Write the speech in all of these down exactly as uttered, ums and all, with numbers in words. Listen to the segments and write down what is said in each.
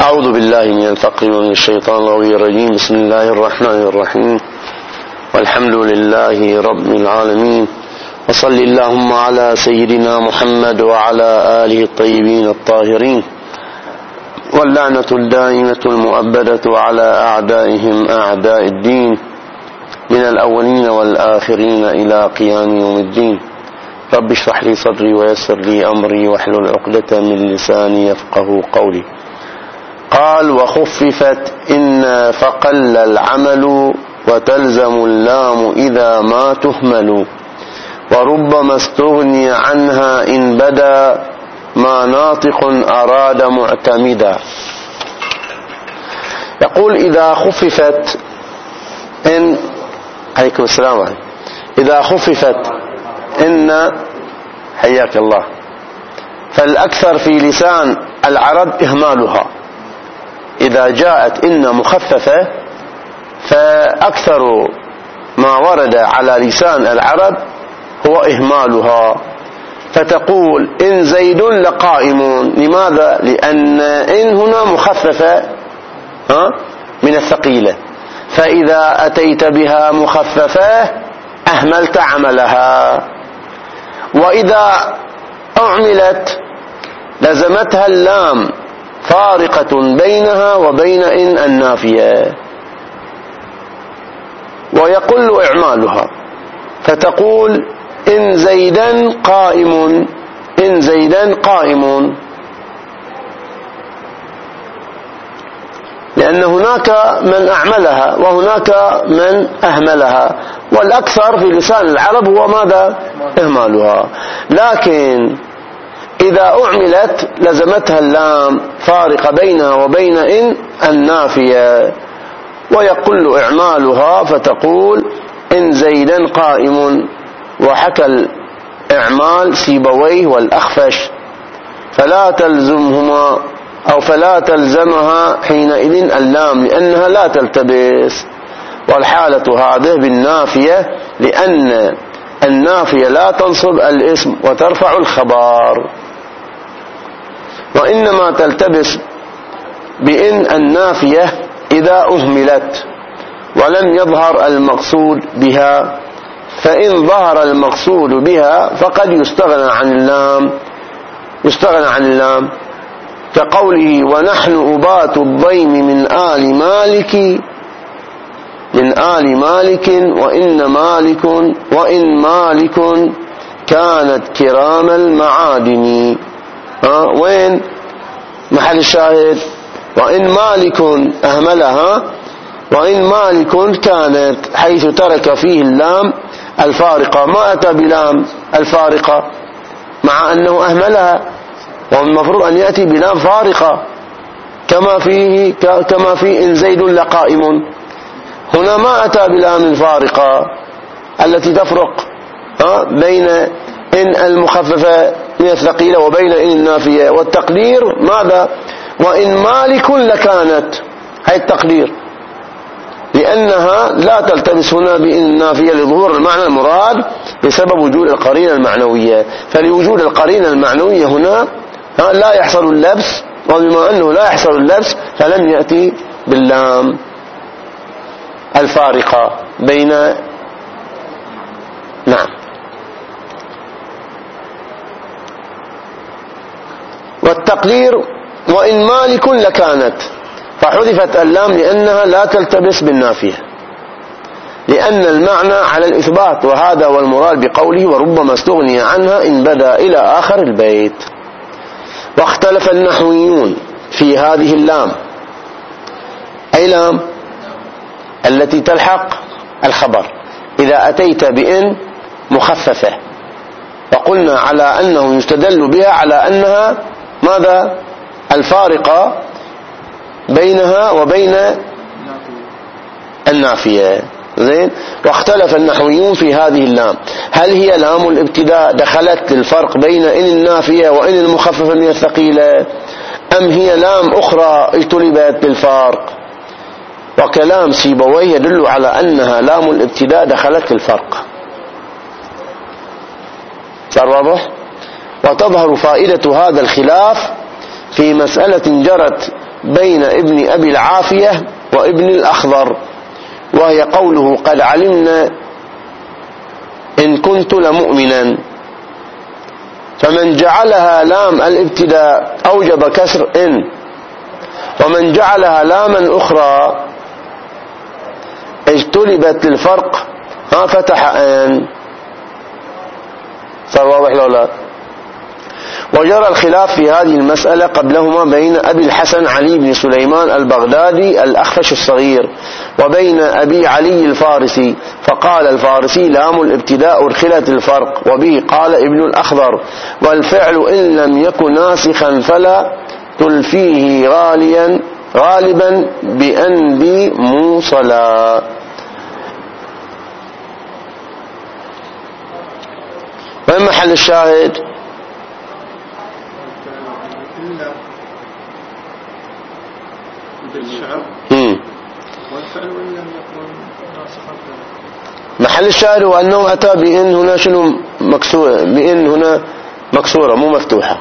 أعوذ بالله من الفقر ومن الشيطان الرجيم. بسم الله الرحمن الرحيم، والحمد لله رب العالمين، وصل اللهم على سيدنا محمد وعلى آله الطيبين الطاهرين، واللعنة الدائمة المؤبدة على أعدائهم أعداء الدين من الأولين والآخرين إلى قيام يوم الدين. رب اشرح لي صدري ويسر لي أمري واحلل عقدة من لساني يفقه قولي. قال: وخففت إن فقل العمل وتلزم اللام إذا ما تهمل، وربما استغني عنها إن بدا ما ناطق أراد معتمدا. يقول: إذا خففت إن عليكم السلام عليكم. إذا خففت إن حياك الله، فالأكثر في لسان العرب إهمالها. إذا جاءت إن مخففة فأكثر ما ورد على لسان العرب هو إهمالها، فتقول: إن زيد لقائم. لماذا؟ لأن إن هنا مخففة من الثقيلة، فإذا أتيت بها مخففة أهملت عملها. وإذا أعملت لزمتها اللام فارقة بينها وبين إن النافية، ويقل إعمالها، فتقول: إن زيدا قائم. إن زيدا قائم، لأن هناك من أعملها وهناك من أهملها، والأكثر في لسان العرب هو ماذا؟ إهمالها. لكن إذا أعملت لزمتها اللام فارقة بينها وبين إن النافية، ويقل إعمالها، فتقول: إن زيدا قائم. وحكى الإعمال سيبويه والأخفش، فلا تلزمهما أو فلا تلزمها حينئذ اللام لأنها لا تلتبس. والحالة هذه بالنافية، لأن النافية لا تنصب الاسم وترفع الخبر، وإنما تلتبس بإن النافية إذا أهملت ولم يظهر المقصود بها، فإن ظهر المقصود بها فقد يستغنى عن اللام يستغنى عن اللام كقوله: ونحن أبات الضيم من آل مالك من آل مالك وإن مالك وإن مالك كانت كرام المعادن. ها وين محل الشاهد؟ وإن مالك أهملها، وإن مالك كانت، حيث ترك فيه اللام الفارقة، ما أتى بلام الفارقة مع أنه أهملها، والمفروض أن يأتي بلام فارقة كما فيه كما في إن زيد لقائم. هنا ما أتى بلام الفارقة التي تفرق بين إن المخففة من الثقيلة وبين إن النافية. والتقدير ماذا؟ وإن مالك لكانت، هي التقدير، لأنها لا تلتبس هنا بإن النافية لظهور المعنى المراد بسبب وجود القرينة المعنوية. فلوجود القرينة المعنوية هنا لا يحصل اللبس، وبما أنه لا يحصل اللبس فلم يأتي باللام الفارقة بين نعم. والتقدير: وإن مالك لكانت، فحذفت اللام لأنها لا تلتبس بالنافية، لأن المعنى على الإثبات، وهذا هو المراد بقوله: وربما استغني عنها إن بدا إلى آخر البيت. واختلف النحويون في هذه اللام، أي لام التي تلحق الخبر إذا أتيت بإن مخففة، وقلنا على أنه يستدل بها على أنها ماذا؟ الفارقة بينها وبين النافية. زين. واختلف النحويون في هذه اللام، هل هي لام الابتداء دخلت للفرق بين إن النافية وإن المخففة من الثقيلة، أم هي لام أخرى اجتلبت بالفرق؟ وكلام سيبويه يدل على أنها لام الابتداء دخلت للفرق. صار واضح؟ وتظهر فائدة هذا الخلاف في مسألة جرت بين ابن أبي العافية وابن الأخضر، وهي قوله قد علمنا إن كنت لمؤمنا. فمن جعلها لام الابتداء أوجب كسر إن، ومن جعلها لاما أخرى اجتلبت للفرق ها فتح أن. صار واضح لو لا؟ وجرى الخلاف في هذه المسألة قبلهما بين أبي الحسن علي بن سليمان البغدادي الأخفش الصغير وبين أبي علي الفارسي، فقال الفارسي لام الابتداء أدخلت الفرق، وبه قال ابن الأخضر والفعل إن لم يكن ناسخا فلا تلفيه غاليا غالبا بأن بي موصلا. وين محل الشاهد؟ محل الشاهد هو أنه أتى بإن هنا شنو مكسورة، بإن هنا مكسورة مو مفتوحة.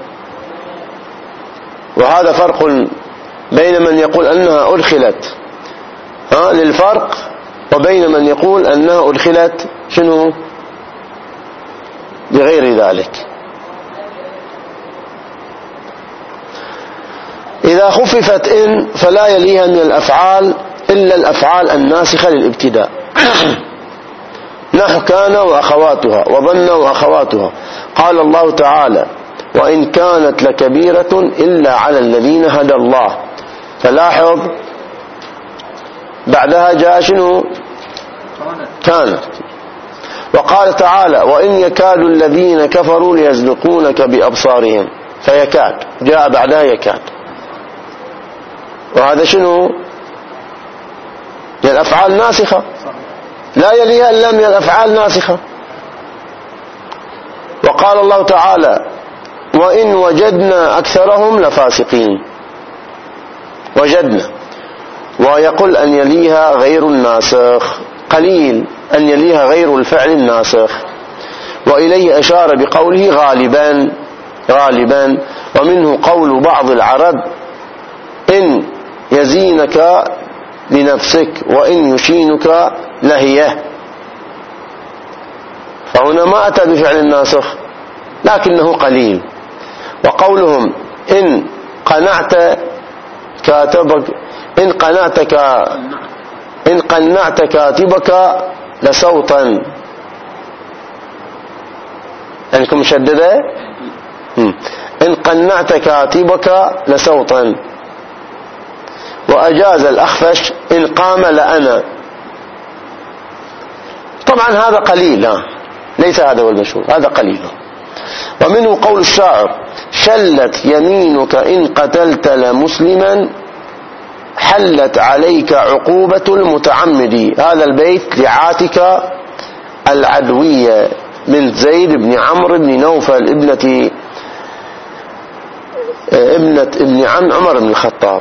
وهذا فرق بين من يقول أنها أدخلت ها للفرق وبين من يقول أنها أدخلت شنو بغير ذلك. إذا خففت إن فلا يليها من الأفعال إلا الأفعال الناسخة للابتداء نحو كان وأخواتها وظن وأخواتها. قال الله تعالى وإن كانت لكبيرة إلا على الذين هدى الله، فلاحظ بعدها جاء شنو كانت. وقال تعالى وإن يكاد الذين كفروا ليزلقونك بأبصارهم، فيكاد جاء بعدها يكاد، وهذا شنو من الأفعال ناسخة لا يليها إلا من الأفعال ناسخة. وقال الله تعالى وإن وجدنا أكثرهم لفاسقين، وجدنا، ويقول أن يليها غير الناسخ، قليل أن يليها غير الفعل الناسخ. وإليه أشار بقوله غالبا غالبا. ومنه قول بعض العرب إن يزينك لنفسك وإن يشينك لهيه، فهنا ما أتى بفعل الناسخ لكنه قليل. وقولهم إن قنعت كاتبك إن قنعتك إن قنعت كاتبك لصوتا، عندكم مشددة إن قنعت كاتبك لصوتا. وأجاز الأخفش إن قام لأنا. طبعا هذا قليل، ليس هذا هو المشهور، هذا قليل. ومنه قول الشاعر شلت يمينك إن قتلت لمسلما حلت عليك عقوبة المتعمد. هذا البيت لعاتكة العدوية بنت زيد بن عمرو بن نوفل ابنة ابنة ابن عم عمر بن الخطاب،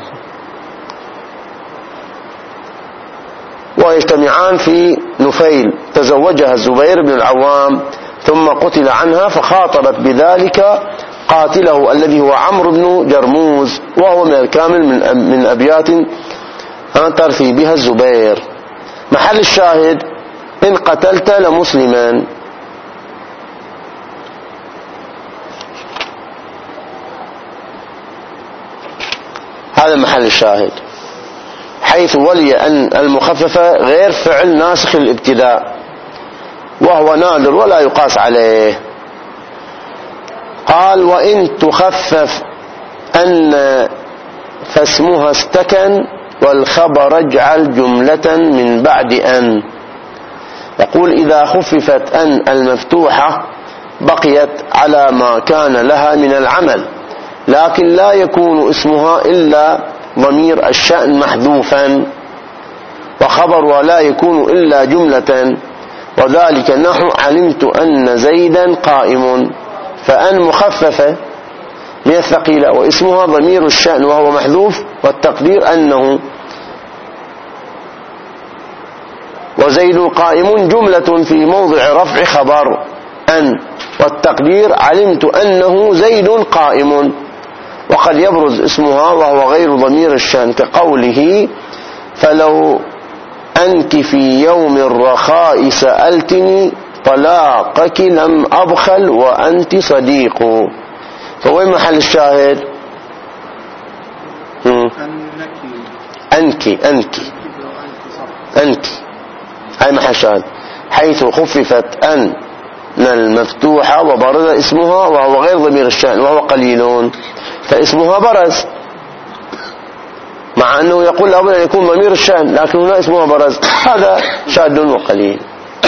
ويجتمعان في نفيل تزوجها الزبير بن العوام ثم قتل عنها، فخاطبت بذلك قاتله الذي هو عمرو بن جرموز، وهو من الكامل من من أبيات ترثي بها الزبير. محل الشاهد إن قتلت لمسلما. هذا محل الشاهد، حيث ولي أن المخففة غير فعل ناسخ الابتداء، وهو نادر ولا يقاس عليه. قال وإن تخفف أن فاسمها استكن والخبر اجعل جملة من بعد أن. يقول إذا خففت أن المفتوحة بقيت على ما كان لها من العمل، لكن لا يكون اسمها إلا ضمير الشأن محذوفا، وخبرها لا يكون إلا جملة، وذلك نحو علمت أن زيدا قائم، فأن مخففة من الثقيلة واسمها ضمير الشأن وهو محذوف، والتقدير أنه، وزيد قائم جملة في موضع رفع خبر أن، والتقدير علمت أنه زيد قائم. وقد يبرز اسمها وهو غير ضمير الشأن كقوله فلو أنت في يوم الرخاء سألتني طلاقك لم أبخل وأنت صديق. فوين محل الشاهد؟ أنك أنك أنك هاي محل الشاهد، حيث خففت أن المفتوحة وبرز اسمها وهو غير ضمير الشأن وهو قليلون، فاسمها برز مع أنه يقول لابد أن يكون ضمير الشأن، لكن هنا اسمها برز، هذا شاذ وقليل.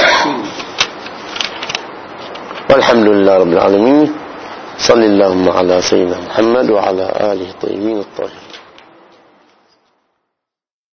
والحمد لله رب العالمين. صلى اللهم على سيدنا محمد وعلى آله الطيبين الطاهرين.